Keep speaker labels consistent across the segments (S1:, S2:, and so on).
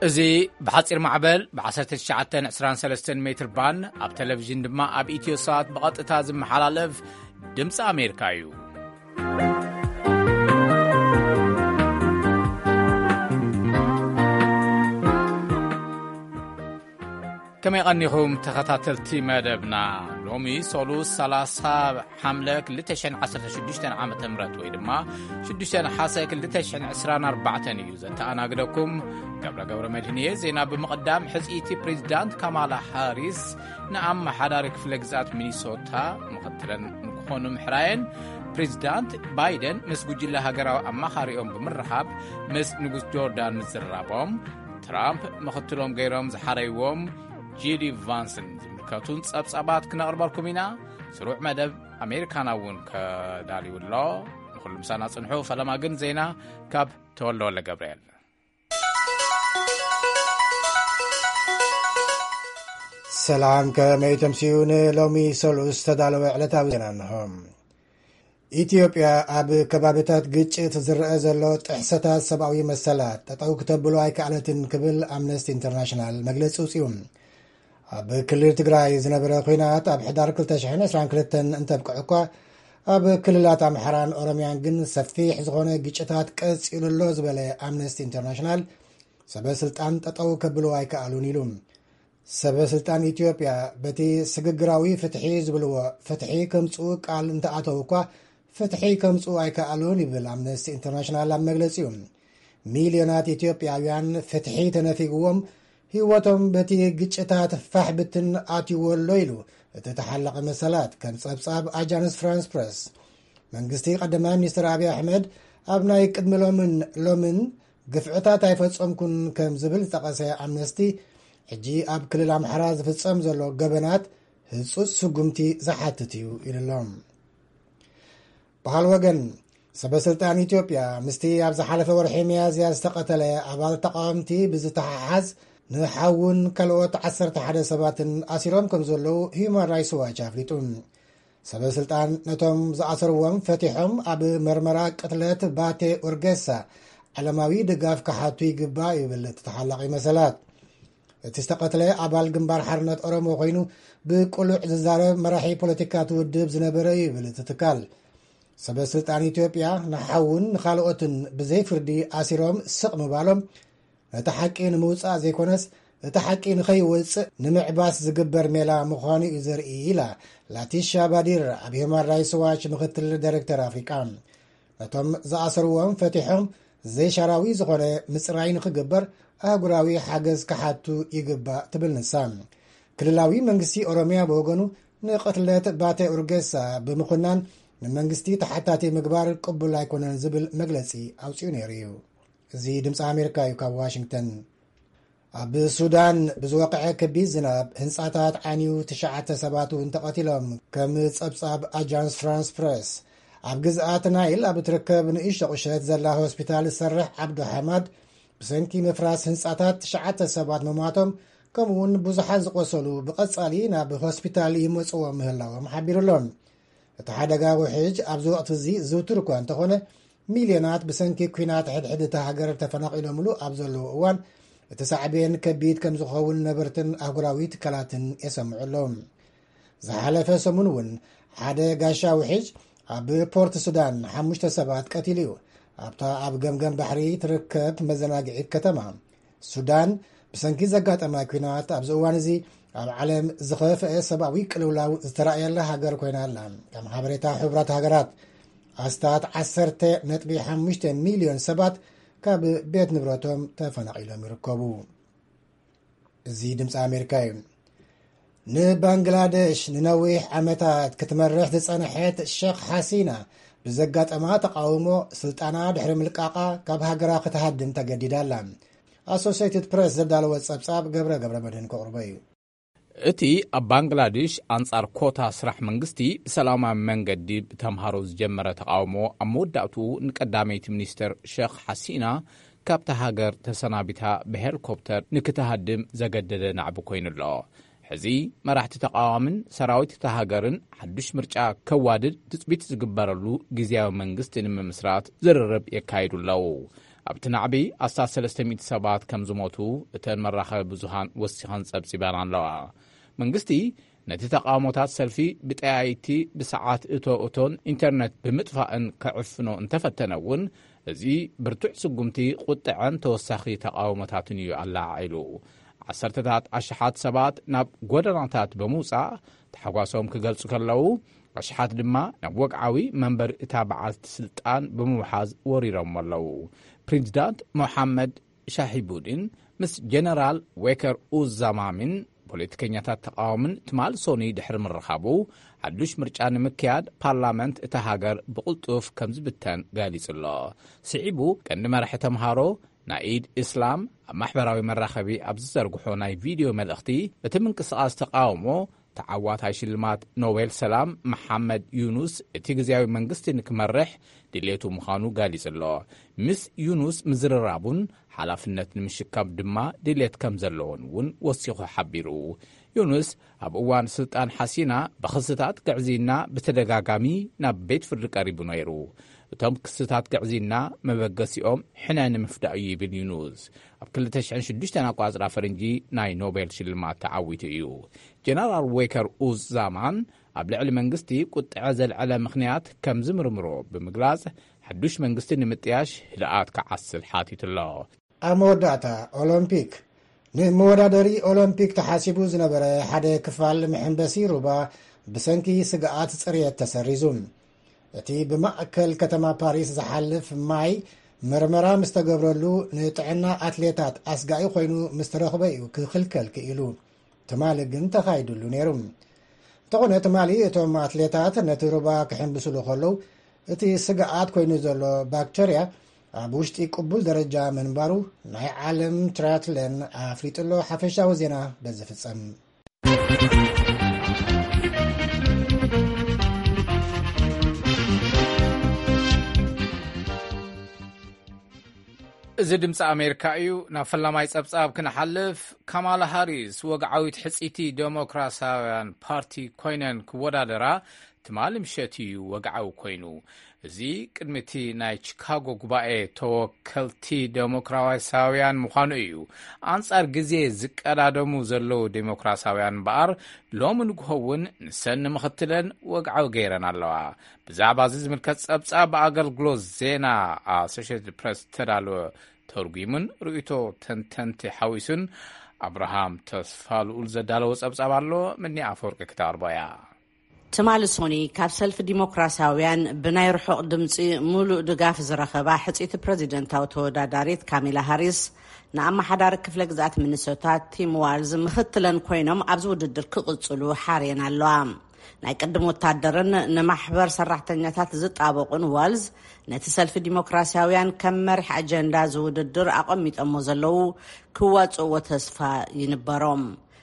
S1: እዚ ብሓፂር ማዕበል ብ1923 ሜትር ባን ኣብ ቴሌቪዥን ድማ ኣብ ኢትዮሳት ብቐጥታ ዝመሓላለፍ ድምፂ ኣሜሪካ እዩ። ከመይ ቀኒኹም ተኸታተልቲ መደብና ሎሚ ሶሉስ 30 ሓምለ 2016 ዓ.ም ወይ ድማ 6 ሓሰ 2024 እዩ። ዘተኣናግደኩም ገብረ መድህንየ ዜና ብምቕዳም ሕፂይቲ ፕሬዚዳንት ካማላ ሃሪስ ንኣመሓዳሪ ክፍለ ግዛት ሚኒሶታ ምኽትለን ንክኾኑ ምሕራየን ፕሬዚዳንት ባይደን ምስ ጉጅለ ሃገራዊ ኣማኻሪኦም ብምርሓብ ምስ ንጉስ ጆርዳን ምዝራቦም ትራምፕ ምኽትሎም ገይሮም ዝሓረይዎም ጂዲ ቫንስን ዝምልከቱን ጸብጻባት ክነቕርበልኩም ኢና። ስሩዕ መደብ ኣሜሪካና እውን ከዳልዩሎ ንኹሉ ምሳና ጽንሑ። ፈለማ ግን ዜና ካብ ተወልደ ወለ ገብርኤል።
S2: ሰላም ከመይ ተምሲኡ ንሎሚ ሰሉስ ተዳለወ ዕለታዊ ዜና እንሆም። ኢትዮጵያ ኣብ ከባቢታት ግጭት ዝርአ ዘሎ ጥሕሰታት ሰብኣዊ መሰላት ጠጠው ክተብሎ ኣይከኣለትን ክብል ኣምነስቲ ኢንተርናሽናል መግለፂ ውፅኡ። ኣብ ክልል ትግራይ ዝነበረ ኩናት ኣብ ሕዳር 2022 እንተብቅዕ እኳ ኣብ ክልላት ኣምሓራን ኦሮምያን ግን ሰፊሕ ዝኾነ ግጭታት ቀፂሉሎ ዝበለ ኣምነስቲ ኢንተርናሽናል ሰበስልጣን ጠጠው ከብሎ ኣይከኣሉን ኢሉ። ሰበስልጣን ኢትዮጵያ በቲ ስግግራዊ ፍትሒ ዝብልዎ ፍትሒ ከምፅኡ ቃል እንተኣተው እኳ ፍትሒ ከምፅኡ ኣይከኣሉን ይብል ኣምነስቲ ኢንተርናሽናል ኣብ መግለፂኡ። ሚልዮናት ኢትዮጵያውያን ፍትሒ ተነፊግዎም ህይወቶም በቲ ግጭታት ፋሕ ብትን ኣትይወሎ ኢሉ እቲ ተሓለቐ መሰላት ከም ጸብጻብ ኣጃንስ ፍራንስ ፕረስ። መንግስቲ ቀዳማይ ሚኒስትር ኣብይ ኣሕመድ ኣብ ናይ ቅድሚ ሎምን ግፍዕታት ኣይፈጸምኩን ከም ዝብል ዝጠቐሰ ኣምነስቲ ሕጂ ኣብ ክልል ኣምሓራ ዝፍጸም ዘሎ ገበናት ህጹጽ ስጉምቲ ዝሓትት እዩ ኢሉሎም። ባህል ወገን ሰበስልጣን ኢትዮጵያ ምስቲ ኣብ ዝሓለፈ ወርሒ መያዝያ ዝተቐተለ ኣባል ተቃወምቲ ብዝተሓሓዝ ንሓውን ካልኦት 11 ሰባትን ኣሲሮም ከም ዘለዉ ሂዩማን ራይትስ ዋች ኣፍሊጡ። ሰበስልጣን ነቶም ዝኣሰርዎም ፈቲሖም ኣብ መርመራ ቅትለት ባቴ ኡርጌሳ ዓለማዊ ድጋፍ ክሓቱ ይግባእ ይብል ተተሓላቒ መሰላት። እቲ ዝተቐትለ ኣባል ግንባር ሓርነት ኦሮሞ ኮይኑ ብቁሉዕ ዝዛረብ መራሒ ፖለቲካ ትውድብ ዝነበረ ይብል እቲ ትካል። ሰበስልጣን ኢትዮጵያ ንሓውን ንኻልኦትን ብዘይ ፍርዲ ኣሲሮም ስቕ ምባሎም እቲ ሓቂ ንምውፃእ ዘይኮነስ እቲ ሓቂ ንኸይወፅእ ንምዕባስ ዝግበር ሜላ ምዃኑ እዩ ዘርኢ ኢላ ላቲሻ ባዲር ኣብ ሂዩማን ራይትስ ዋች ምክትል ዳይሬክተር ኣፍሪቃ። ነቶም ዝኣሰርዎም ፈቲሖም ዘይሻራዊ ዝኾነ ምፅራይ ንኽግበር ኣህጉራዊ ሓገዝ ክሓቱ ይግባእ ትብል ንሳ። ክልላዊ መንግስቲ ኦሮምያ ብወገኑ ንቅትለት ባቴ ኡርጌሳ ብምኹናን ንመንግስቲ ተሓታቲ ምግባር ቅቡል ኣይኮነን ዝብል መግለፂ ኣውፅኡ ነይሩ እዩ። እዚ ድምፂ ኣሜሪካ እዩ ካብ ዋሽንግተን። ኣብ ሱዳን ብዝወቅዐ ከቢድ ዝናብ ህንፃታት ዓንዩ 9 ሰባት እውን ተቐቲሎም ከም ጸብጻብ ኣጃንስ ፍራንስ ፕረስ። ኣብ ግዝኣት ናይል ኣብ እትርከብ ንእሽቶ ቁሸት ዘላ ሆስፒታል ዝሰርሕ ዓብዶ ሓማድ ብሰንኪ ምፍራስ ህንፃታት 9 ሰባት መሟቶም ከምኡውን ብዙሓት ዝቆሰሉ ብቐጻሊ ናብ ሆስፒታል ይመፅዎም ምህላዎም ሓቢሩሎም። እቲ ሓደጋ ውሕጅ ኣብዚ ወቅቲ እዚ ዝውትር እኳ እንተኾነ ሚልዮናት ብሰንኪ ኩናት ሕድሕድቲ ሃገር ተፈናቒሎምሉ ኣብ ዘለዎ እዋን እቲ ሳዕቤን ከቢድ ከም ዝኸውን ነበርትን ኣህጉራዊ ትካላትን የሰምዑሎም። ዝሓለፈ ሰሙን እውን ሓደ ጋሻ ውሕጅ ኣብ ፖርት ሱዳን 5 ሰባት ቀቲሉ እዩ። ኣብታ ኣብ ገምገም ባሕሪ ትርከብ መዘናግዒት ከተማ ሱዳን ብሰንኪ ዘጋጠማ ኩናት ኣብዚ እዋን እዚ ኣብ ዓለም ዝኸፍአ ሰብኣዊ ቅልውላው ዝተረእየላ ሃገር ኮይና ኣላ። ከም ሓበሬታ ሕቡራት ሃገራት ኣስታት 10.5 ሚልዮን ሰባት ካብ ቤት ንብረቶም ተፈናቒሎም ይርከቡ። እዚ ድምፂ ኣሜሪካ እዩ። ንባንግላዴሽ ንነዊሕ ዓመታት ክትመርሕ ዝጸንሐት ሼክ ሓሲና ብዘጋጠማ ተቃውሞ ስልጣና ድሕሪ ምልቃቓ ካብ ሃገራ ክትሃድም ተገዲዳ ኣላ። ኣሶሲየትድ ፕሬስ ዘዳለወ ጸብጻብ ገብረ መድህን ከቕርቦ እዩ።
S1: እቲ ኣብ ባንግላዴሽ ኣንጻር ኮታ ስራሕ መንግስቲ ብሰላማዊ መንገዲ ብተምሃሮ ዝጀመረ ተቃውሞ ኣብ መወዳእትኡ ንቀዳመይቲ ሚኒስትር ሼክ ሓሲና ካብቲ ሃገር ተሰናቢታ ብሄሊኮፕተር ንክትሃድም ዘገደደ ናዕቢ ኮይኑ ኣሎ። ሕዚ መራሕቲ ተቃዋምን ሰራዊት እታ ሃገርን ሓዱሽ ምርጫ ከዋድድ ትፅቢት ዝግበረሉ ግዜያዊ መንግስቲ ንምምስራት ዝርርብ የካይዱ ኣለዉ። ኣብቲ ናዕቢ ኣስታት 300 ሰባት ከም ዝሞቱ እተን መራኸቢ ብዙሃን ወሲኻን ጸብጺበን ኣለዋ። መንግስቲ ነቲ ተቃውሞታት ሰልፊ ብጠያይቲ ብሰዓት እቶን ኢንተርኔት ብምጥፋእን ከዕፍኖ እንተፈተነውን እዚ ብርቱዕ ስጉምቲ ቁጥዐን ተወሳኺ ተቃውሞታትን እዩ ኣላዓኢሉ። ዓሰርተታት ኣሽሓት ሰባት ናብ ጎደናታት ብምውፃእ ተሓጓሶም ክገልጹ ከለዉ ኣሽሓት ድማ ናብ ወግዓዊ መንበሪ እታ በዓልቲ ስልጣን ብምውሓዝ ወሪሮም ኣለዉ። ፕሬዚዳንት ሞሐመድ ሻሂቡዲን ምስ ጀነራል ዌከር ኡዛማሚን ፖለቲከኛታት ተቃወምን ትማል ሶኒ ድሕሪ ምርኻቡ ሓዱሽ ምርጫ ንምክያድ ፓርላመንት እታ ሃገር ብቕልጡፍ ከም ዝብተን ገሊጹ ኣሎ። ስዒቡ ቀንዲ መራሒ ተምሃሮ ናይ ኢድ እስላም ኣብ ማሕበራዊ መራኸቢ ኣብ ዝዘርግሖ ናይ ቪድዮ መልእኽቲ እቲ ምንቅስቓስ ተቃውሞ ተዓዋታይ ሽልማት ኖቤል ሰላም መሐመድ ዩኑስ እቲ ግዜያዊ መንግስቲ ንክመርሕ ድሌቱ ምዃኑ ገሊጹ ኣሎ። ምስ ዩኑስ ምዝርራቡን ሓላፍነት ንምሽካም ድማ ድሌት ከም ዘለዎን እውን ወሲኹ ሓቢሩ። ዩኑስ ኣብ እዋን ስልጣን ሓሲና ብክስታት ግዕዚና ብተደጋጋሚ ናብ ቤት ፍርዲ ቀሪቡ ነይሩ። እቶም ክስታት ግዕዚና መበገሲኦም ሕነ ንምፍዳእ እዩ ይብል ዩኑስ። ኣብ 2006 ኣቋፅራ ፈረንጂ ናይ ኖቤል ሽልማት ተዓዊቱ እዩ። ጀነራል ዌከር ኡዛማን ኣብ ልዕሊ መንግስቲ ቁጥዐ ዘልዕለ ምኽንያት ከም ዝምርምሮ ብምግላጽ ሓዱሽ መንግስቲ ንምጥያሽ ህድኣት ክዓስል ሓቲቱ ኣሎ።
S2: ኣብ መወዳእታ ኦሎምፒክ ንመወዳደሪ ኦሎምፒክ ተሓሲቡ ዝነበረ ሓደ ክፋል ምሕንበሲ ሩባ ብሰንኪ ስግኣት ጽርየት ተሰሪዙ። እቲ ብማእከል ከተማ ፓሪስ ዝሓልፍ ማይ መርመራ ምስ ተገብረሉ ንጥዕና ኣትሌታት ኣስጋኢ ኮይኑ ምስ ተረኽበ እዩ ክኽልከል ክኢሉ። ትማሊ ግን ተኻይዱሉ ነይሩ። እንተኾነ ትማሊ እቶም ኣትሌታት ነቲ ሩባ ክሕንብስሉ ከለዉ እቲ ስግኣት ኮይኑ ዘሎ ባክተርያ ኣብ ውሽጢ ቅቡል ደረጃ መንባሩ ናይ ዓለም ትራያትለን ኣፍሊጡሎ። ሓፈሻዊ ዜና በዝፍጸም
S1: እዚ ድምፂ ኣሜሪካ እዩ። ናብ ፈላማይ ጸብጻብ ክንሓልፍ ካማላ ሃሪስ ወግዓዊት ሕጺቲ ዴሞክራሳውያን ፓርቲ ኮይነን ክወዳደራ ትማሊ ምሸት እዩ ወግዓዊ ኮይኑ። እዚ ቅድሚቲ ናይ ቺካጎ ጉባኤ ተወከልቲ ዴሞክራሳውያን ምዃኑ እዩ። ኣንጻር ግዜ ዝቀዳደሙ ዘለዉ ዴሞክራሳውያን እምበኣር ሎሚ ንግሆውን ንሰን ንምኽትለን ወግዓዊ ገይረን ኣለዋ። ብዛዕባ እዚ ዝምልከት ጸብጻብ ብኣገልግሎት ዜና ኣሶሽየትድ ፕሬስ ተዳለወ ተርጉሙን ርእቶ ተንተንቲ ሓዊሱን ኣብርሃም ተስፋልኡል ዘዳለወ ጸብጻብ ኣሎ። ምኒ ኣፈወርቂ ክተቕርበያ
S3: ትማሊ ሶኒ ካብ ሰልፊ ዲሞክራሲያውያን ብናይ ርሑቕ ድምፂ ሙሉእ ድጋፍ ዝረኸባ ሕጺቲ ፕሬዚደንታዊ ተወዳዳሪት ካሚላ ሃሪስ ንኣመሓዳሪ ክፍለ ግዛኣት ሚኒሶታ ቲም ዋልዝ ምኽትለን ኮይኖም ኣብዚ ውድድር ክቕጽሉ ሓርየን ኣለዋ። ናይ ቅድም ወታደርን ንማሕበር ሰራሕተኛታት ዝጣበቁን ዋልዝ ነቲ ሰልፊ ዲሞክራሲያውያን ከም መሪሕ ኣጀንዳ ዝውድድር ኣቐሚጠሞ ዘለዉ ክዋጽእዎ ተስፋ ይንበሮም።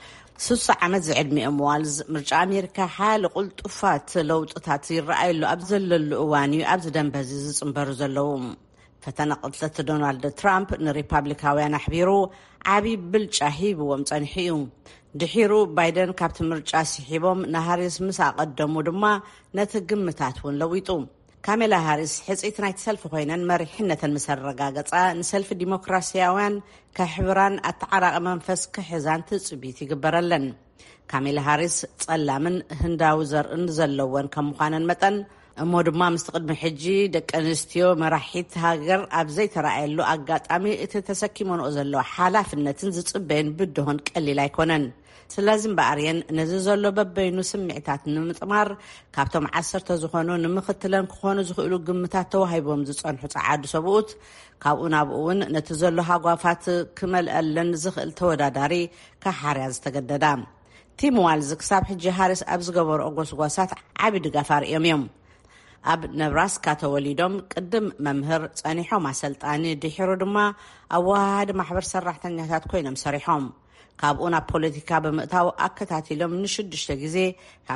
S3: 60 ዓመት ዝዕድሚኦም ዋልዝ ምርጫ ኣሜሪካ ሓያሊ ቁልጡፋት ለውጥታት ይረኣየሉ ኣብ ዘለሉ እዋን እዩ ኣብዚ ደንበዚ ዝጽንበሩ ዘለዉ። ፈተና ቅልተት ዶናልድ ትራምፕ ንሪፓብሊካውያን ኣሕቢሩ ዓብዪ ብልጫ ሂብዎም ጸኒሑ እዩ። ድሒሩ ባይደን ካብቲ ምርጫ ሲሒቦም ንሃሪስ ምስ ኣቐደሙ ድማ ነቲ ግምታት እውን ለዊጡ። ካሜላ ሃሪስ ሕጺት ናይቲ ሰልፊ ኮይነን መሪሕነተን ምስ ኣረጋገጻ ንሰልፊ ዲሞክራሲያውያን ከሕብራን ኣተዓራቂ መንፈስ ክሕዛን ትጽቢት ይግበረለን። ካሜላ ሃሪስ ጸላምን ህንዳዊ ዘርእን ዘለወን ከም ምዃነን መጠን እሞ ድማ ምስቲ ቅድሚ ሕጂ ደቂ ኣንስትዮ መራሒት ሃገር ኣብ ዘይተረኣየሉ ኣጋጣሚ እቲ ተሰኪሞንኦ ዘለዎ ሓላፍነትን ዝጽበየን ብድሆን ቀሊል ኣይኮነን። ስለዚ እምበኣርየን ነዚ ዘሎ በበይኑ ስምዒታት ንምጥማር ካብቶም 10 ዝኾኑ ንምኽትለን ክኾኑ ዝኽእሉ ግምታት ተዋሂቦም ዝጸንሑ ጸዓዱ ሰብኡት ካብኡ ናብኡ እውን ነቲ ዘሎ ሃጓፋት ክመልአለን ዝኽእል ተወዳዳሪ ካሓርያ ዝተገደዳ። ቲም ዋልዝ ክሳብ ሕጂ ሃሪስ ኣብ ዝገበርኦ ጎስጓሳት ዓቢ ድጋፍ ኣርዮም እዮም። ኣብ ነብራስካ ተወሊዶም ቅድም መምህር ጸኒሖም ኣሰልጣኒ ድሒሩ ድማ ኣብ ወሃሃዲ ማሕበር ሰራሕተኛታት ኮይኖም ሰሪሖም። ካብኡ ናብ ፖለቲካ ብምእታው ኣከታቲሎም ን6 ግዜ ካብ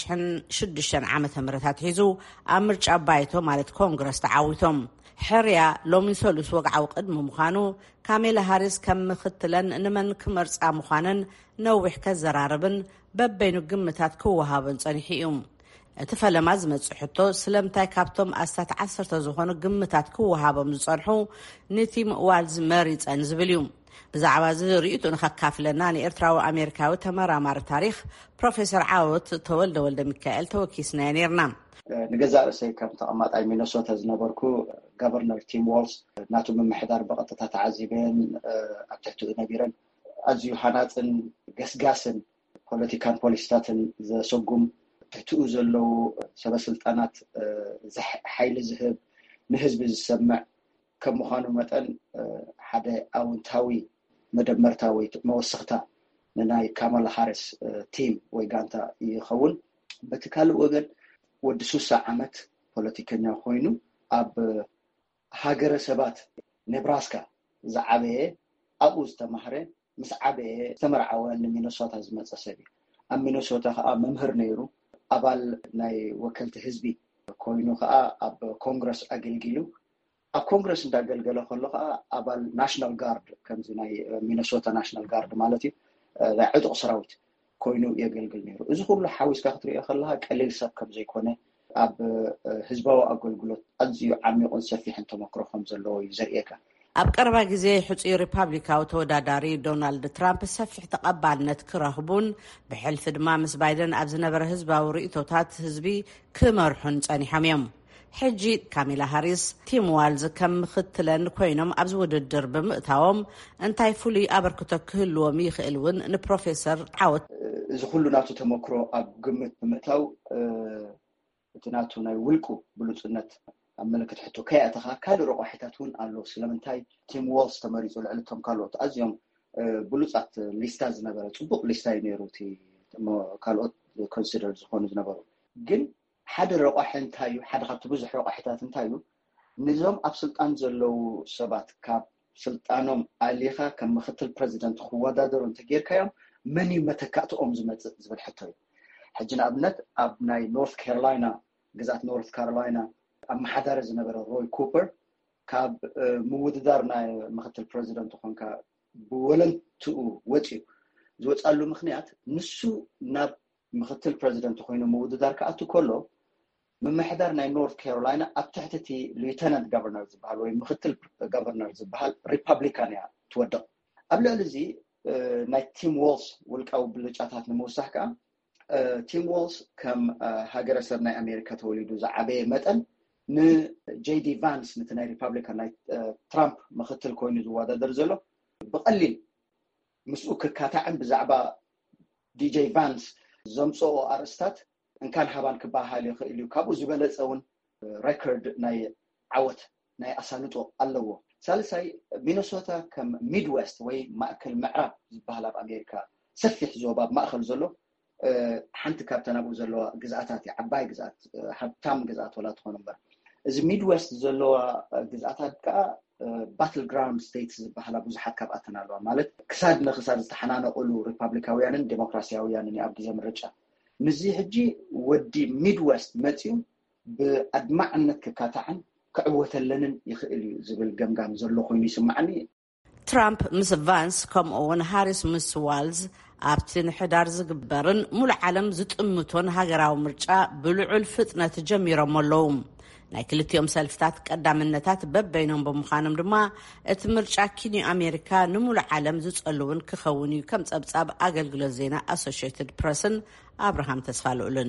S3: 2006 ዓመተ ምህረታት ሒዙ ኣብ ምርጫ ባይቶ ማለት ኮንግረስ ተዓዊቶም። ሕርያ ሎሚ ሰሉስ ወግዓዊ ቅድሚ ምዃኑ ካሜላ ሃሪስ ከም ምኽትለን ንመን ክመርጻ ምዃነን ነዊሕ ከዘራርብን በበይኑ ግምታት ክወሃብን ጸኒሑ እዩ። እቲ ፈለማ ዝመጽእ ሕቶ ስለምንታይ ካብቶም ኣስታት 10 ዝኾኑ ግምታት ክወሃቦም ዝጸንሑ ንቲም ዋልዝ መሪፀን ዝብል እዩ። ብዛዕባ እዚ ርእይቱ ንኸካፍለና ንኤርትራዊ ኣሜሪካዊ ተመራማሪ ታሪክ ፕሮፌሰር ዓወት ተወልደ ወልደ ሚካኤል ተወኪስና ነርና።
S4: ንገዛእ ርእሰይ ከም ተቐማጣይ ሚነሶታ ዝነበርኩ ገቨርነር ቲም ዋልዝ ናቱ ምምሕዳር ብቐጥታ ተዓዚበን ኣብ ትሕቲኡ ነቢረን ኣዝዩ ሓናፅን ገስጋስን ፖለቲካን ፖሊሲታትን ዘሰጉም ትሕቲኡ ዘለው ሰበስልጣናት ሓይሊ ዝህብ ንህዝቢ ዝሰምዕ ከም ምዃኑ መጠን ሓደ ኣውንታዊ መደመርታ ወይ መወስኽታ ንናይ ካማላ ሃሪስ ቲም ወይ ጋንታ ይኸውን። በቲ ካልእ ወገን ወዲ 60 ዓመት ፖለቲከኛ ኮይኑ ኣብ ሃገረ ሰባት ኔብራስካ ዝዓበየ ኣብኡ ዝተማህረ ምስ ዓበየ ዝተመርዓወ ንሚነሶታ ዝመፀ ሰብ እዩ። ኣብ ሚነሶታ ከዓ መምህር ነይሩ። ኣባል ናይ ወከልቲ ህዝቢ ኮይኑ ከዓ ኣብ ኮንግረስ ኣገልጊሉ ኣብ ኮንግረስ እንዳገልገለ ከሎ ከዓ ኣባል ናሽናል ጋርድ ከምዚ ናይ ሚነሶታ ናሽናል ጋርድ ማለት እዩ ናይ ዕጡቕ ሰራዊት ኮይኑ የገልግል ነይሩ። እዚ ኩሉ ሓዊስካ ክትሪኦ ከለካ ቀሊል ሰብ ከም ዘይኮነ ኣብ ህዝባዊ ኣገልግሎት ኣዝዩ ዓሚቑን ሰፊሕን ተመክሮ ከም ዘለዎ እዩ ዘርእየካ።
S3: ኣብ ቀረባ ግዜ ሕፁይ ሪፓብሊካዊ ተወዳዳሪ ዶናልድ ትራምፕ ሰፊሕ ተቐባልነት ክረኽቡን ብሕልፊ ድማ ምስ ባይደን ኣብ ዝነበረ ህዝባዊ ርእቶታት ህዝቢ ክመርሑን ጸኒሖም እዮም። ሕጂ ካሚላ ሃሪስ ቲም ዋልዝ ከም ምክትለን ኮይኖም ኣብዚ ውድድር ብምእታዎም እንታይ ፍሉይ ኣበርክቶ ክህልዎም ይኽእል እውን ንፕሮፌሰር ዓወት
S4: እዚ ኩሉ ናቱ ተመክሮ ኣብ ግምት ብምእታው እቲ ናቱ ናይ ውልቁ ብሉፅነት ኣብ ምልክት ሕቶ ከይኣተኻ ካልእ ረቑሒታት እውን ኣሎ። ስለምንታይ ቲም ዋልዝ ተመሪፁ ልዕልቶም ካልኦት ኣዝዮም ብሉፃት ሊስታ ዝነበረ ፅቡቕ ሊስታ እዩ ነይሩ እቲ ካልኦት ኮንሲደር ዝኾኑ ዝነበሩ ግን ሓደ ረቑሒ እንታይ እዩ? ሓደ ካብቲ ብዙሕ ረቑሒታት እንታይ እዩ? ንዞም ኣብ ስልጣን ዘለው ሰባት ካብ ስልጣኖም ኣሊኻ ከም ምክትል ፕሬዚደንት ክወዳደሩ እንተጌርካዮም መን እዩ መተካእትኦም ዝመፅእ ዝብል ሕቶ እዩ። ሕጂ ንኣብነት ኣብ ናይ ኖርት ካሮላይና ግዛት ኖርት ካሮላይና ኣብ ማሓዳረ ዝነበረ ሮይ ኩፐር ካብ ምውድዳር ናይ ምክትል ፕሬዚደንት ኮንካ ብወለንትኡ ወፂኡ ዝወፃሉ ምክንያት ንሱ ናብ ምክትል ፕሬዚደንት ኮይኑ ምውድዳር ከኣቱ ከሎ ምምሕዳር ናይ ኖርት ካሮላይና ኣብ ትሕቲ ሌተናንት ገቨርነር ዝበሃል ወይ ምክትል ገቨርነር ዝበሃል ሪፓብሊካን እያ ትወድቕ። ኣብ ልዕሊ እዚ ናይ ቲም ዋልዝ ውልቃዊ ብልጫታት ንምውሳሕ ከዓ ቲም ዋልዝ ከም ሃገረሰብ ናይ ኣሜሪካ ተወሊዱ ዝዓበየ መጠን ንጄዲ ቫንስ ነቲ ናይ ሪፓብሊካን ናይ ትራምፕ ምክትል ኮይኑ ዝወዳደር ዘሎ ብቐሊል ምስኡ ክካታዕን ብዛዕባ ዲጄ ቫንስ ዘምፅኦ ኣርእስታት እንካን ሃባን ክባሃል ይኽእል እዩ። ካብኡ ዝበለፀ እውን ሬኮርድ ናይ ዓወት ናይ ኣሳልጦ ኣለዎ። ሳልሳይ ሚነሶታ ከም ሚድዌስት ወይ ማእከል ምዕራብ ዝበሃል ኣብ ኣሜሪካ ሰፊሕ ዞባ ማእከል ዘሎ ሓንቲ ካብተን ኣብኡ ዘለዋ ግዝኣታት ዓባይ ግዝኣት ሃብታም ግዝኣት ወላ ትኾኑ እምበር እዚ ሚድዌስት ዘለዋ ግዝኣታት ከዓ ባትል ግራውንድ ስቴትስ ዝበሃላ ብዙሓት ካብኣተን ኣለዋ። ማለት ክሳድ ንክሳድ ዝተሓናነቕሉ ሪፓብሊካውያንን ዴሞክራሲያውያንን ኣብ ግዜ ምርጫ ምዚ ሕጂ ወዲ ሚድዌስት መፂኡ ብኣድማዕነት ክካታዕን ክዕወተለንን ይኽእል እዩ ዝብል ገምጋም ዘሎ ኮይኑ ይስማዓኒ።
S3: ትራምፕ ምስ ቫንስ ከምኡ እውን ሃሪስ ምስ ዋልዝ ኣብቲ ንሕዳር ዝግበርን ሙሉእ ዓለም ዝጥምቶን ሃገራዊ ምርጫ ብልዑል ፍጥነት ጀሚሮም ኣለዉ። ናይ ክልቲኦም ሰልፍታት ቀዳምነታት በበይኖም ብምዃኖም ድማ እቲ ምርጫ ኪንዩ ኣሜሪካ ንሙሉእ ዓለም ዝጸልውን ክኸውን እዩ ከም ጸብጻብ ኣገልግሎት ዜና ኣሶሺየትድ ፕረስን ኣብርሃም ተስፋልኡልን።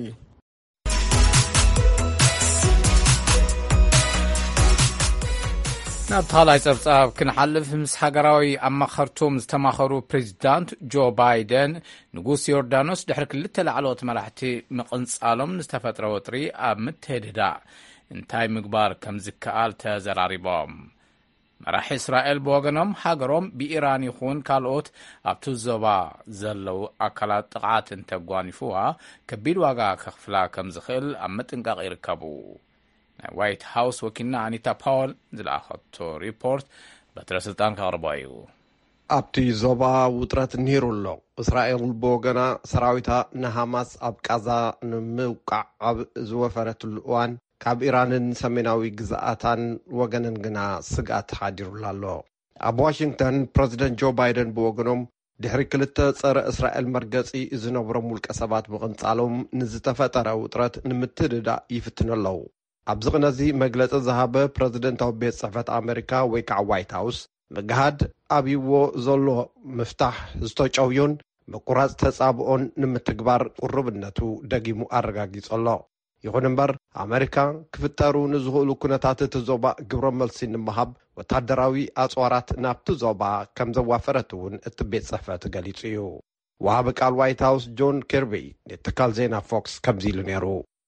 S1: ናብ ተኻላይ ጸብጻብ ክንሓልፍ ምስ ሃገራዊ ኣማኸርቶም ዝተማኸሩ ፕሬዚዳንት ጆ ባይደን ንጉስ ዮርዳኖስ ድሕሪ ክልተ ላዕለዎት መራሕቲ ምቕንጻሎም ንዝተፈጥረ ወጥሪ ኣብ ምትህድዳእ እንታይ ምግባር ከም ዝከኣል ተዘራሪቦም። መራሒ እስራኤል ብወገኖም ሃገሮም ብኢራን ይኹን ካልኦት ኣብቲ ዞባ ዘለው ኣካላት ጥቕዓት እንተጓኒፉዋ ከቢድ ዋጋ ከኽፍላ ከም ዝኽእል ኣብ ምጥንቃቕ ይርከቡ። ናይ ዋይት ሃውስ ወኪልና ኣኒታ ፓወል ዝለኣኸቶ ሪፖርት በትረ ስልጣን ከቕርቦ እዩ።
S5: ኣብቲ ዞባ ውጥረት እንሂሩ ኣሎ። እስራኤል ብወገና ሰራዊታ ንሃማስ ኣብ ቃዛ ንምውቃዕ ኣብ ዝወፈረትሉ እዋን ካብ ኢራንን ሰሜናዊ ግዝኣታን ወገንን ግና ስጋት ሓዲሩላ ኣሎ። ኣብ ዋሽንግተን ፕሬዚደንት ጆ ባይደን ብወገኖም ድሕሪ ክልተ ጸረ እስራኤል መርገጺ ዝነብሮም ውልቀ ሰባት ብቕንጻሎም ንዝተፈጠረ ውጥረት ንምትድዳእ ይፍትነለዉ። ኣብዚ ቅነዚ መግለጺ ዝሃበ ፕረዚደንታዊ ቤት ጽሕፈት ኣሜሪካ ወይ ከዓ ዋይት ሃውስ ምግሃድ ኣብይዎ ዘሎ ምፍታሕ ዝተጨውዮን ምቁራጽ ተጻብኦን ንምትግባር ቁርብነቱ ደጊሙ ኣረጋጊጹ ኣሎ። ይኹን እምበር ኣሜሪካ ክፍጠሩ ንዝኽእሉ ኩነታት እቲ ዞባ ግብረ መልሲ ንምሃብ ወታደራዊ ኣጽዋራት ናብቲ ዞባ ከም ዘዋፈረት እውን እቲ ቤት ጽሕፈት ገሊጹ እዩ። ወሃቢ ቃል ዋይት ሃውስ ጆን ኬርቢ ንትካል ዜና ፎክስ ከምዚ ኢሉ ነይሩ።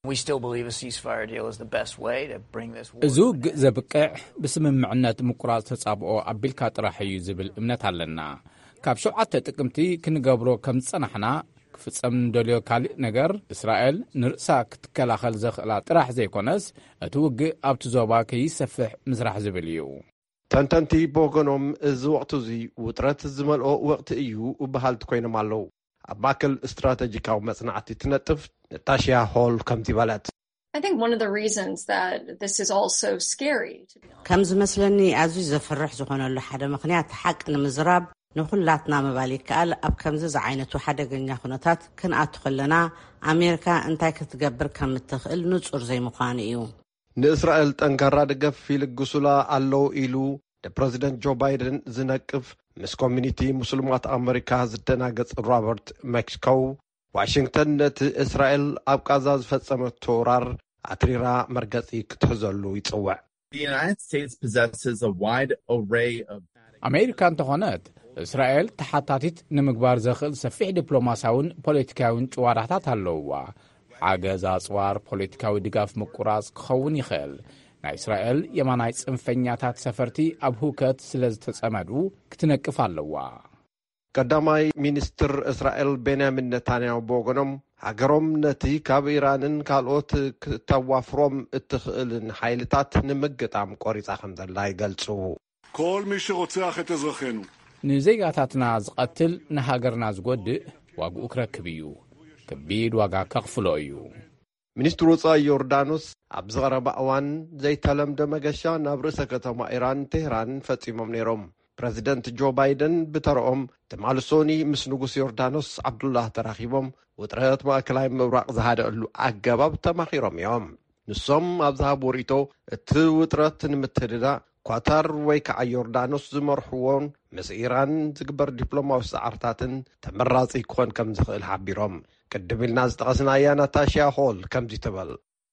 S1: እዚ ውግእ ዘብቅዕ ብስምምዕነት ምቁራጽ ተጻብኦ ኣቢልካ ጥራሕ እዩ ዝብል እምነት ኣለና። ካብ 7 ጥቅምቲ ክንገብሮ ከም ዝጸናሕና ክፍጸም እንደልዮ ካልእ ነገር እስራኤል ንርእሳ ክትከላኸል ዘኽእላ ጥራሕ ዘይኮነስ እቲ ውግእ ኣብቲ ዞባ ከይሰፍሕ ምስራሕ ዝብል እዩ።
S5: ተንተንቲ ብወገኖም እዚ ወቕቲ እዚ ውጥረት ዝመልኦ ወቕቲ እዩ ባህልቲ ኮይኖም ኣለዉ። ኣብ ማእከል እስትራቴጂካዊ መጽናዕቲ ትነጥፍ ናታሽያ ሆል ከምዚ በለት
S3: ከም ዝመስለኒ ኣዝዩ ዘፈርሕ ዝኾነሉ ሓደ ምኽንያት ሓቂ ንምዝራብ ንኹላትና ምባል ይከኣል። ኣብ ከምዚ ዝዓይነቱ ሓደገኛ ኩነታት ክንኣቱ ከለና ኣሜሪካ እንታይ ክትገብር ከም እትኽእል ንጹር ዘይምዃኑ እዩ።
S5: ንእስራኤል ጠንካራ ደገፍ ይልግሱላ ኣለዉ ኢሉ ንፕረዚደንት ጆ ባይደን ዝነቅፍ ምስ ኮሚኒቲ ሙስልማት ኣሜሪካ ዝደናገጽ ሮበርት ሜክስኮው ዋሽንግተን ነቲ እስራኤል ኣብ ቃዛ ዝፈጸመቶ ወራር ኣትሪራ መርገጺ ክትሕዘሉ ይጽውዕ።
S1: ኣሜሪካ እንተኾነት እስራኤል ተሓታቲት ንምግባር ዘኽእል ሰፊሕ ዲፕሎማስያውን ፖለቲካውን ጭዋዳታት ኣለውዋ። ሓገዝ ኣጽዋር ፖለቲካዊ ድጋፍ ምቁራጽ ክኸውን ይኽእል። ናይ እስራኤል የማናይ ጽንፈኛታት ሰፈርቲ ኣብ ሁከት ስለ ዝተጸመዱ ክትነቅፍ ኣለዋ።
S5: ቀዳማይ ሚኒስትር እስራኤል ቤንያሚን ነታንያሁ ብወገኖም ሃገሮም ነቲ ካብ ኢራንን ካልኦት ክተዋፍሮም እትኽእልን ሓይልታት ንምግጣም ቆሪጻ ከም ዘላ ይገልጹ።
S6: כל מי שרוצח את אזרחינו
S1: ንዜጋታትና ዝቐትል ንሃገርና ዝጐድእ ዋግኡ ክረክብ እዩ። ከቢድ ዋጋ ከኽፍሎ እዩ።
S5: ሚኒስትር ወጻኢ ዮርዳኖስ ኣብ ዝቐረባ እዋን ዘይተለምደ መገሻ ናብ ርእሰ ከተማ ኢራን ቴህራን ፈጺሞም ነይሮም። ፕረዚደንት ጆ ባይደን ብተረኦም ተማልሶኒ ምስ ንጉስ ዮርዳኖስ ዓብዱላህ ተራኺቦም ውጥረት ማእከላይ ምብራቕ ዝሃደአሉ ኣገባብ ተማኺሮም እዮም። ንሶም ኣብ ዝሃብ ወሪቶ እቲ ውጥረት ንምትድዳእ ኳታር ወይ ከዓ ዮርዳኖስ ዝመርሕዎን ምስ ኢራን ዝግበር ዲፕሎማዊ ሰዓርታትን ተመራጺ ክኾን ከም ዝኽእል ሓቢሮም። ቅድም ኢልና ዝጠቐስናያ ናታሽያ ሆል ከምዚ ትብል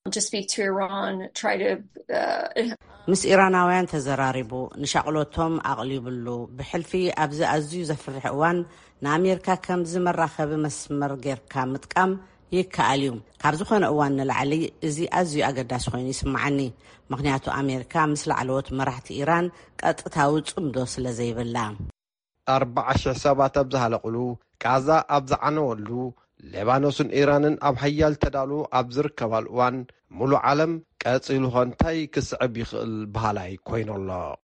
S3: ምስ ኢራናውያን ተዘራሪቡ ንሻቕሎቶም ኣቕሊብሉ ብሕልፊ ኣብዚ ኣዝዩ ዘፍርሕ እዋን ንኣሜሪካ ከምዚ መራኸቢ መስመር ጌርካ ምጥቃም ይከኣል እዩ። ካብ ዝኾነ እዋን ንላዕሊ እዚ ኣዝዩ ኣገዳሲ ኮይኑ ይስምዓኒ። ምክንያቱ ኣሜሪካ ምስ ላዕለዎት መራሕቲ ኢራን ቀጥታዊ ጽምዶ ስለ ዘይብላ
S5: 40,000 ሰባት ኣብ ዝሃለቕሉ ጋዛ ኣብ ዝዓነወሉ ሌባኖስን ኢራንን ኣብ ሓያል ተዳሉ ኣብ ዝርከባል እዋን ሙሉእ ዓለም ቀፂሉ ኾንታይ ክስዕብ ይኽእል ባህላይ ኮይኑ ኣሎ።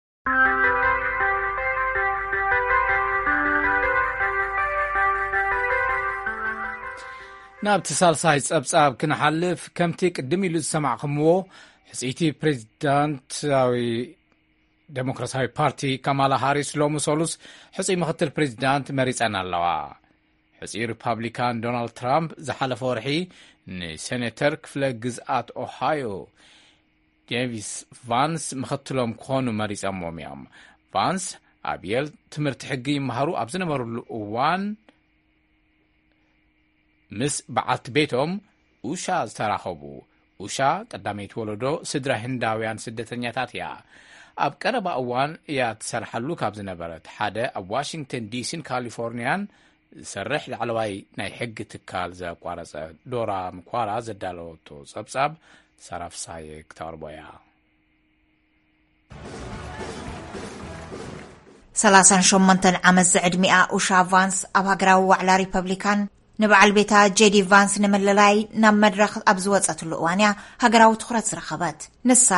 S1: ናብቲ ሳልሳይ ጸብጻብ ክንሓልፍ ከምቲ ቅድም ኢሉ ዝሰማዕኹምዎ ሕጺቲ ፕሬዚዳንታዊ ዴሞክራሲያዊ ፓርቲ ካማላ ሃሪስ ሎሚ ሰሉስ ሕጺ ምክትል ፕሬዚዳንት መሪጸን ኣለዋ። ሕጺ ሪፓብሊካን ዶናልድ ትራምፕ ዝሓለፈ ወርሒ ንሴኔተር ክፍለ ግዝኣት ኦሃዮ ጄቪስ ቫንስ ምክትሎም ክኾኑ መሪጸሞም እዮም። ቫንስ ኣብ የል ትምህርቲ ሕጊ ይመሃሩ ኣብ ዝነበሩሉ እዋን ምስ በዓልቲ ቤቶም ኡሻ ዝተራኸቡ። ኡሻ ቀዳመይቲ ወለዶ ስድራ ህንዳውያን ስደተኛታት እያ። ኣብ ቀረባ እዋን እያ ትሰርሓሉ ካብ ዝነበረት ሓደ ኣብ ዋሽንግተን ዲሲን ካሊፎርኒያን ዝሰርሕ ላዕለዋይ ናይ ሕጊ ትካል ዘቋረጸ ዶራ ምኳራ ዘዳለወቶ ጸብጻብ ሰራፍሳየ ክተቕርቦ እያ።
S7: 38 ዓመት ዘዕድሚኣ ኡሻ ቫንስ ኣብ ሃገራዊ ዋዕላ ሪፐብሊካን ንበዓል ቤታ ጄዲ ቫንስ ንምልላይ ናብ መድረኽ ኣብ ዝወፀትሉ እዋን እያ ሃገራዊ ትኹረት ዝረኸበት። ንሳ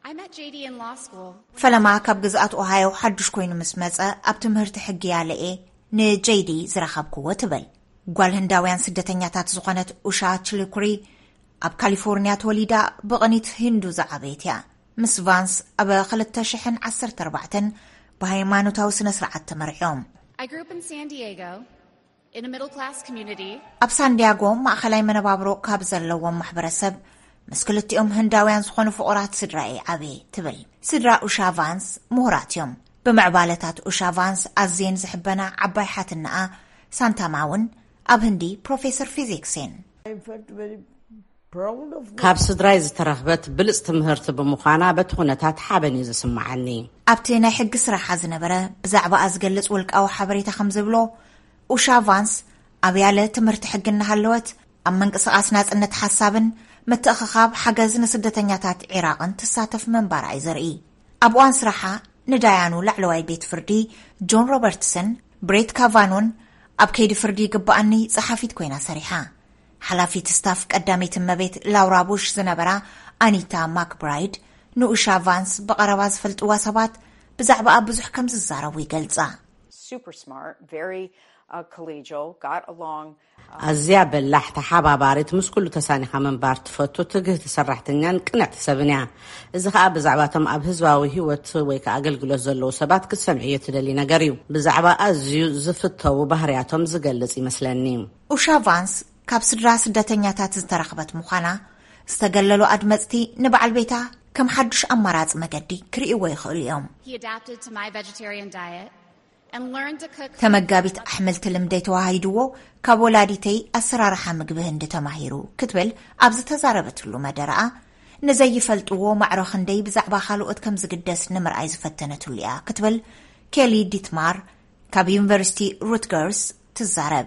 S7: ፈለማ ካብ ግዝኣት ኦሃዮ ሓዱሽ ኮይኑ ምስ መፀ ኣብ ትምህርቲ ሕጊ ያለኤ ንጄዲ ዝረኸብክዎ ትብል። ጓል ህንዳውያን ስደተኛታት ዝኾነት ኡሻ ችልኩሪ ኣብ ካሊፎርኒያ ተወሊዳ ብቕኒት ሂንዱ ዝዓበየት እያ። ምስ ቫንስ ኣብ 2014 ብሃይማኖታዊ ስነ ስርዓት ተመርዖም።
S8: I grew up in San Diego in a middle-class community.
S7: ኣብ ሳንዲያጎ ማእኸላይ መነባብሮ ካብ ዘለዎም ማሕበረሰብ መስክልቲኦም ህንዳውያን ዝኾኑ ፍቑራት ስድራኤ ዓበየ ትብል ስድራ ኡሻ ቫንስ ምሁራት እዮም ብምዕባለታት ኡሻ ቫንስ ኣዝየን ዝሕበና ዓባይ ሓትናኣ ሳንታማውን ኣብ ህንዲ ፕሮፌሰር ፊዚክስን
S3: ካብ ስድራይ ዝተረኽበት ብልጽ ትምህርቲ ብምዃና በቲ ኩነታት ሓበን እዩ ዝስማዓኒ
S7: ኣብቲ ናይ ሕጊ ስራሓ ዝነበረ ብዛዕባ ዝገልጽ ውልቃዊ ሓበሬታ ከም ዝብሎ ኡሻ ቫንስ ኣብያለ ትምህርቲ ሕጊ እናሃለወት ኣብ መንቅስቓስ ናጽነት ሓሳብን ምትእኽኻብ ሓገዝ ንስደተኛታት ዒራቕን ትሳተፍ መንባራ እዩ ዘርኢ ኣብ እዋን ስራሓ ንዳያኑ ላዕለዋይ ቤት ፍርዲ ጆን ሮበርትሰን ብሬት ካቫኖን ኣብ ከይዲ ፍርዲ ግባኣኒ ጸሓፊት ኮይና ሰሪሓ ሓላፊት ስታፍ ቀዳሚት እመቤት ላውራ ቡሽ ዝነበራ ኣኒታ ማክብራይድ ንኡሻ ቫንስ በቐረባ ዝፈልጥዋ ሰባት ብዛዕባ ብዙሕ ከም ዝዛረቡ ይገልጻ
S3: ኣዝያ በላሕቲ ሓባባሪት ምስ ኩሉ ተሳኒኻ መንባር ትፈቱ ትግህቲ ሰራሕተኛን ቅንዕቲ ሰብን እያ እዚ ከዓ ብዛዕባቶም ኣብ ህዝባዊ ህይወት ወይ ከዓ ኣገልግሎት ዘለዉ ሰባት ክሰምዑ ትደሊ ነገር እዩ ብዛዕባ ኣዝዩ ዝፍተው ባህርያቶም ዝገልጽ ይመስለኒ
S7: ኡሻ ቫንስ ካብ ስድራ ስደተኛታት ዝተረኽበት ምዃና ዝተገለሉ ኣድመፅቲ ንበዓል ቤታ ከም ሓዱሽ ኣማራፂ መገዲ ክርእይዎ ይኽእሉ እዮም ተመጋቢት ኣሕምልቲ ልምደይ ተዋሂድዎ ካብ ወላዲተይ ኣሰራርሓ ምግቢ ህንዲ ተማሂሩ ክትብል ኣብ ዝተዛረበትሉ መደረኣ ንዘይፈልጥዎ ማዕሮ ክንደይ ብዛዕባ ካልኦት ከም ዝግደስ ንምርኣይ ዝፈተነትሉ እያ ክትብል ኬሊ ዲትማር ካብ ዩኒቨርሲቲ ሩትገርስ ትዛረብ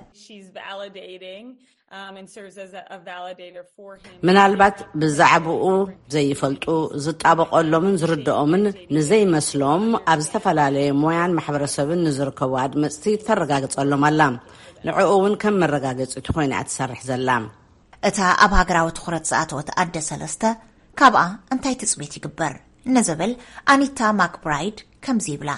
S3: ምናልባት ብዛዕባኡ ዘይፈልጡ ዝጣበቀሎምን ዝርድኦምን ንዘይመስሎም ኣብ ዝተፈላለየ ሞያን ማሕበረሰብን ንዝርከቡ ኣድመፅቲ ተረጋግጸሎም ኣላ ንዕኡ እውን ከም መረጋገፂት ኮይና ትሰርሕ ዘላ
S7: እታ ኣብ ሃገራዊ ትኹረት ዝኣተወት ኣደ ሰለስተ ካብኣ እንታይ ትፅቢት ይግበር ነዘብል ኣኒታ ማክብራይድ ከምዚ ይብላ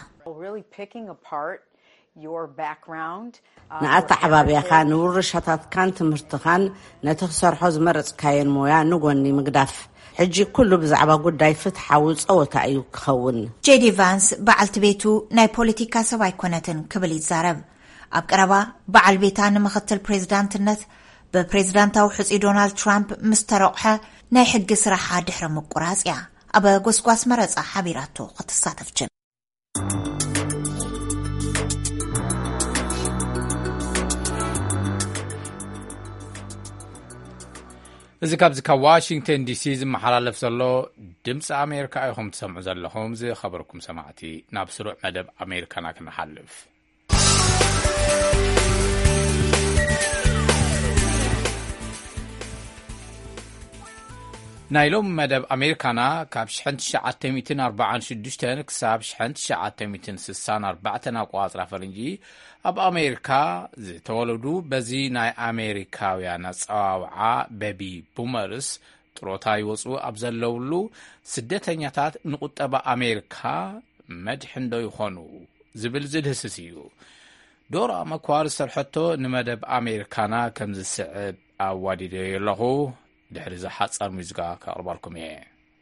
S3: ንኣተዓባብያኻ ንውርሻታትካን ትምህርትኻን ነቲ ክሰርሖ ዝመረፅካየን ሞያ ንጎኒ ምግዳፍ ሕጂ ኩሉ ብዛዕባ ጉዳይ ፍትሓዊ ፀወታ እዩ ክኸውን
S7: ጄዲ ቫንስ በዓልቲ ቤቱ ናይ ፖለቲካ ሰብ ኣይኮነትን ክብል ይዛረብ ኣብ ቀረባ በዓል ቤታ ንምኽትል ፕሬዝዳንትነት ብፕሬዝዳንታዊ ሕፂ ዶናልድ ትራምፕ ምስ ተረቑሐ ናይ ሕጊ ስራሓ ድሕሪ ምቁራፅ እያ ኣብ ጎስጓስ መረፃ ሓቢራቶ ክትሳተፍ ጀም
S1: እዚ ካብዚ ካብ ዋሽንግተን ዲሲ ዝመሓላለፍ ዘሎ ድምፂ ኣሜሪካ ኢኹም ትሰምዑ ዘለኹም ዝኸበርኩም ሰማዕቲ ናብ ስሩዕ መደብ ኣሜሪካና ክንሓልፍ ናይ ሎም መደብ ኣሜሪካና ካብ 1946 ክሳብ 1964 ኣቆፃፅራ ፈረንጂ ኣብ ኣሜሪካ ዝተወለዱ በዚ ናይ ኣሜሪካውያን ኣፀዋውዓ ቤቢ ቡመርስ ጥሮታ ይወፁ ኣብ ዘለውሉ ስደተኛታት ንቁጠባ ኣሜሪካ መድሕን ዶ ይኾኑ ዝብል ዝድህስስ እዩ ዶራ መኳር ዝሰርሐቶ ንመደብ ኣሜሪካና ከም ዝስዕብ ኣዋዲደዮ ኣለኹ ድሕሪ ዝሓፀር ሙዚቃ ከቕርባልኩም እየ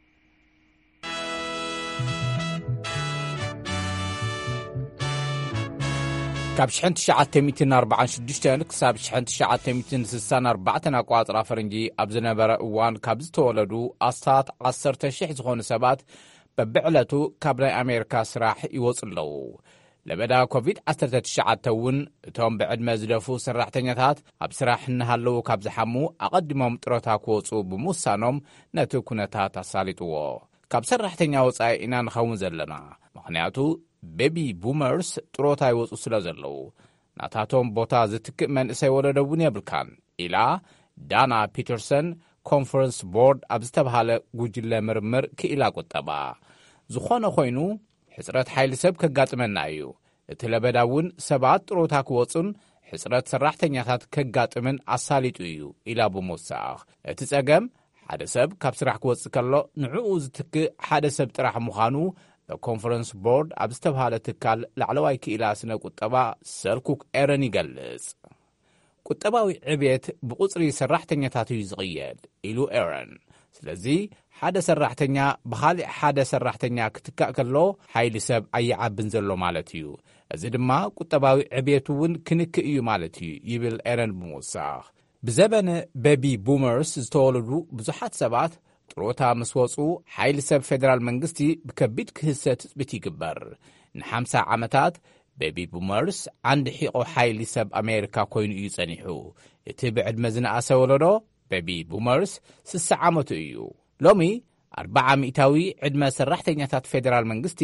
S1: ካብ 1946 ክሳብ 1964 ኣቆፃፅራ ፈረንጂ ኣብ ዝነበረ እዋን ካብ ዝተወለዱ ኣስታት 10,000 ዝኾኑ ሰባት በብዕለቱ ካብ ናይ ኣሜሪካ ስራሕ ይወፁ ኣለዉ ለበዳ ኮቪድ-19 እውን እቶም ብዕድመ ዝደፉ ሰራሕተኛታት ኣብ ስራሕ እናሃለዉ ካብ ዝሓሙ ኣቐዲሞም ጥሮታ ክወፁ ብምውሳኖም ነቲ ኩነታት ኣሳሊጥዎ ካብ ሰራሕተኛ ወፃኢ ኢና ንኸውን ዘለና ምክንያቱ ቤቢ ቡመርስ ጥሮታ ይወፁ ስለ ዘለዉ ናታቶም ቦታ ዝትክእ መንእሰይ ወለዶ እውን የብልካን ኢላ ዳና ፒተርሰን ኮንፈረንስ ቦርድ ኣብ ዝተባሃለ ጉጅለ ምርምር ክኢላ ቁጠባ ዝኾነ ኮይኑ ሕፅረት ሓይሊ ሰብ ከጋጥመና እዩ እቲ ለበዳ እውን ሰባት ጥሮታ ክወፁን ሕፅረት ሰራሕተኛታት ከጋጥምን ኣሳሊጡ እዩ ኢላ ብምውሳኽ እቲ ፀገም ሓደ ሰብ ካብ ስራሕ ክወፅእ ከሎ ንዕኡ ዝትክእ ሓደ ሰብ ጥራሕ ምዃኑ ኮንፈረንስ ቦርድ ኣብ ዝተባሃለ ትካል ላዕለዋይ ክኢላ ስነ ቁጠባ ሰርኩክ ኤረን ይገልጽ ቁጠባዊ ዕብየት ብቁፅሪ ሰራሕተኛታት እዩ ዝቕየድ ኢሉ ኤረን ስለዚ ሓደ ሰራሕተኛ ብኻሊእ ሓደ ሰራሕተኛ ክትካእ ከሎ ሓይሊ ሰብ ኣይዓብን ዘሎ ማለት እዩ እዚ ድማ ቁጠባዊ ዕብየት እውን ክንክእ እዩ ማለት እዩ ይብል ኤረን ብምውሳኽ ብዘበነ ቤቢ ቡመርስ ዝተወለዱ ብዙሓት ሰባት ጥሮታ ምስ ወፁ ሓይሊ ሰብ ፌደራል መንግስቲ ብከቢድ ክህሰት ትፅቢት ይግበር ን50 ዓመታት ቤቢ ቡመርስ ዓንዲ ሒቆ ሓይሊ ሰብ ኣሜሪካ ኮይኑ እዩ ጸኒሑ እቲ ብዕድመ ዝነኣሰ ወለዶ ቤቢ ቡመርስ 60 ዓመቱ እዩ ሎሚ 400ዊ ዕድመ ሰራሕተኛታት ፌደራል መንግስቲ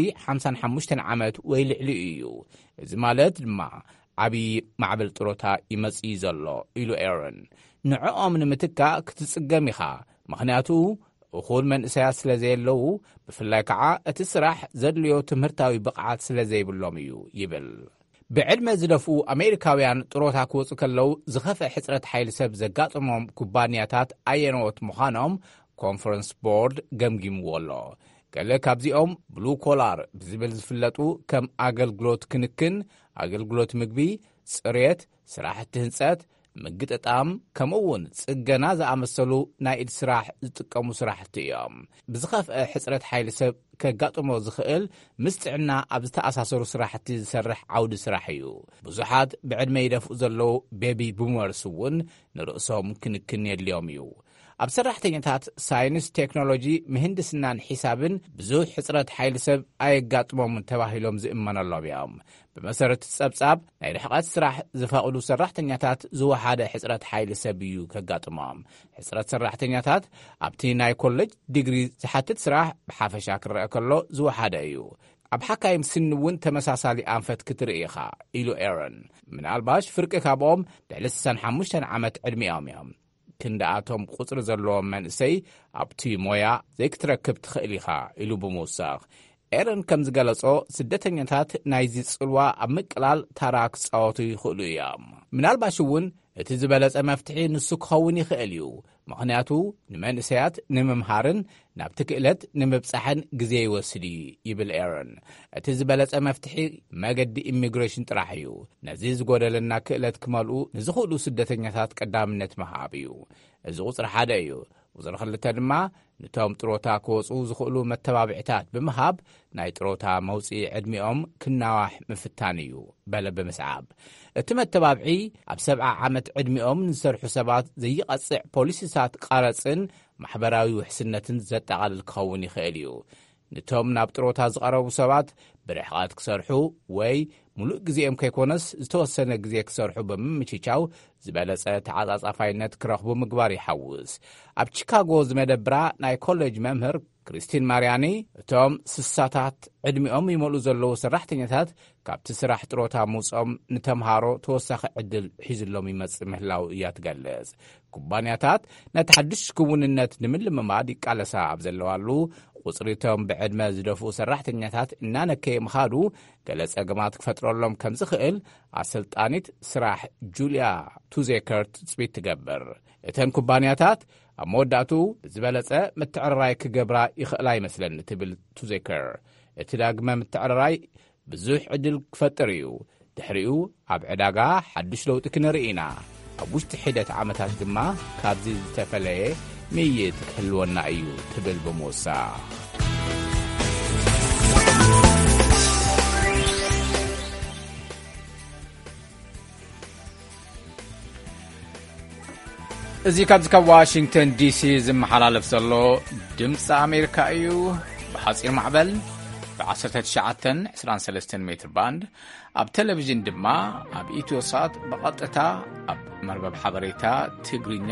S1: 55 ዓመት ወይ ልዕሊ እዩ እዚ ማለት ድማ ዓብዪ ማዕበል ጥሮታ ይመጽእ ዘሎ ኢሉ ኤረን ንዕኦም ንምትካእ ክትጽገም ኢኻ ምኽንያቱ እኹል መንእሰያት ስለ ዘየለዉ ብፍላይ ከዓ እቲ ስራሕ ዘድልዮ ትምህርታዊ ብቕዓት ስለ ዘይብሎም እዩ ይብል ብዕድመ ዝደፍኡ ኣሜሪካውያን ጥሮታ ክወፁ ከለዉ ዝኸፍአ ሕፅረት ሓይሊ ሰብ ዘጋጥሞም ኩባንያታት ኣየነዎት ምዃኖም ኮንፈረንስ ቦርድ ገምጊምዎ ኣሎ ገለ ካብዚኦም ብሉ ኮላር ብዝብል ዝፍለጡ ከም ኣገልግሎት ክንክን ኣገልግሎት ምግቢ ጽሬት ስራሕቲ ህንፀት ምግጥጣም ከምኡውን ጽገና ዝኣመሰሉ ናይ ኢድ ስራሕ ዝጥቀሙ ስራሕቲ እዮም ብዝኸፍአ ሕፅረት ሓይሊ ሰብ ከጋጥሞ ዝኽእል ምስ ጥዕና ኣብ ዝተኣሳሰሩ ስራሕቲ ዝሰርሕ ዓውዲ ስራሕ እዩ ብዙሓት ብዕድመ ይደፍኡ ዘለዉ ቤቢ ቡመርስ እውን ንርእሶም ክንክን የድልዮም እዩ ኣብ ሰራሕተኛታት ሳይንስ ቴክኖሎጂ ምህንድስናን ሒሳብን ብዙሕ ሕፅረት ሓይሊ ሰብ ኣየጋጥሞምን ተባሂሎም ዝእመነሎም እዮም ብመሰረት ጸብጻብ ናይ ርሕቐት ስራሕ ዝፈቕዱ ሰራሕተኛታት ዝወሓደ ሕፅረት ሓይሊ ሰብ እዩ ከጋጥሞም ሕፅረት ሰራሕተኛታት ኣብቲ ናይ ኮሌጅ ዲግሪ ዝሓትት ስራሕ ብሓፈሻ ክረአ ከሎ ዝወሓደ እዩ ኣብ ሓካይም ስኒ እውን ተመሳሳሊ ኣንፈት ክትርኢ ኢኻ ኢሉ ኤረን ምናልባሽ ፍርቂ ካብኦም ልዕሊ 65 ዓመት ዕድሚኦም እዮም ክንደኣቶም ቁፅሪ ዘለዎም መንእሰይ ኣብቲ ሞያ ዘይክትረክብ ትኽእል ኢኻ ኢሉ ብምውሳኽ ኤረን ከም ዝገለጾ ስደተኛታት ናይዚ ጽልዋ ኣብ ምቅላል ታራ ክጻወቱ ይኽእሉ እዮም ምናልባሽ እውን እቲ ዝበለጸ መፍትሒ ንሱ ክኸውን ይኽእል እዩ ምኽንያቱ ንመንእሰያት ንምምሃርን ናብቲ ክእለት ንምብጻሕን ግዜ ይወስድ ይብል ኤረን እቲ ዝበለጸ መፍትሒ መገዲ ኢሚግሬሽን ጥራሕ እዩ ነዚ ዝጐደለና ክእለት ክመልኡ ንዝኽእሉ ስደተኛታት ቀዳምነት መሃብ እዩ እዚ ቁፅሪ ሓደ እዩ ቁፅሪ 2 ድማ ንቶም ጥሮታ ክወፁ ዝኽእሉ መተባብዒታት ብምሃብ ናይ ጥሮታ መውፅኢ ዕድሚኦም ክናዋሕ ምፍታን እዩ በለ ብምስዓብ እቲ መተባብዒ ኣብ 70 ዓመት ዕድሚኦም ንዝሰርሑ ሰባት ዘይቐጽዕ ፖሊሲታት ቃረፅን ማሕበራዊ ውሕስነትን ዘጠቓልል ክኸውን ይኽእል እዩ ንቶም ናብ ጥሮታ ዝቐረቡ ሰባት ብርሕቐት ክሰርሑ ወይ ሙሉእ ግዜኦም ከይኮነስ ዝተወሰነ ግዜ ክሰርሑ ብምምችቻው ዝበለጸ ተዓጻጻፋይነት ክረኽቡ ምግባር ይሓውስ ኣብ ቺካጎ ዝመደብራ ናይ ኮሌጅ መምህር ክሪስቲን ማርያኒ እቶም ስሳታት ዕድሚኦም ይመሉ ዘለዉ ሰራሕተኛታት ካብቲ ስራሕ ጥሮታ ምውጾም ንተምሃሮ ተወሳኺ ዕድል ሒዝሎም ይመጽእ ምህላው እያ ትገልጽ ኩባንያታት ነቲ ሓድሽ ክውንነት ንምልምማድ ይቃለሳ ኣብ ዘለዋሉ ቁፅሪቶም ብዕድመ ዝደፍኡ ሰራሕተኛታት እናነከየ ምኻዱ ገለ ጸገማት ክፈጥረሎም ከም ዝኽእል ኣሰልጣኒት ስራሕ ጁልያ ቱዜከር ትፅቢት ትገብር እተን ኩባንያታት ኣብ መወዳእቱ ብዝበለጸ ምትዕርራይ ክገብራ ይኽእላ ይመስለኒ ትብል ቱዜከር እቲ ዳግመ ምትዕርራይ ብዙሕ ዕድል ክፈጥር እዩ ድሕሪኡ ኣብ ዕዳጋ ሓድሽ ለውጢ ክንርኢ ኢና ኣብ ውሽጢ ሒደት ዓመታት ድማ ካብዚ ዝተፈለየ ምይይጥ ክህልወና እዩ ትብል ብምውሳኽ እዚ ካብዚ ካብ ዋሽንግተን ዲሲ ዝመሓላለፍ ዘሎ ድምፂ ኣሜሪካ እዩ ብሓፂር ማዕበል ብ1923 ሜትር ባንድ ኣብ ቴሌቭዥን ድማ ኣብ ኢትዮሳት ብቐጥታ ኣብ መርበብ ሓበሬታ ትግርኛ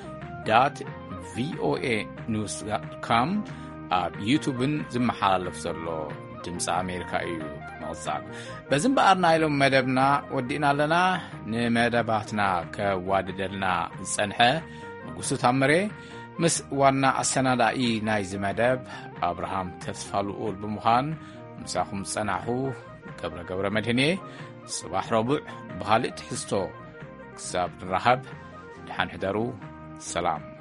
S1: .voa news.com ኣብ ዩቱብን ዝመሓላለፍ ዘሎ ድምፂ ኣሜሪካ እዩ ብምቕጻል በዚ እምበኣርና ኢሎም መደብና ወዲእና ኣለና ንመደባትና ከዋድደልና ዝጸንሐ ንጉሱ ታምሬ ምስ ዋና ኣሰናዳኢ ናይዚ መደብ ኣብርሃም ተስፋልኡል ብምዃን ምሳኹም ዝጸናሑ ገብረ መድህን እየ ጽባሕ ረቡዕ ብኻልእ ትሕዝቶ ክሳብ ንራኸብ ድሓን ሕደሩ ሰላም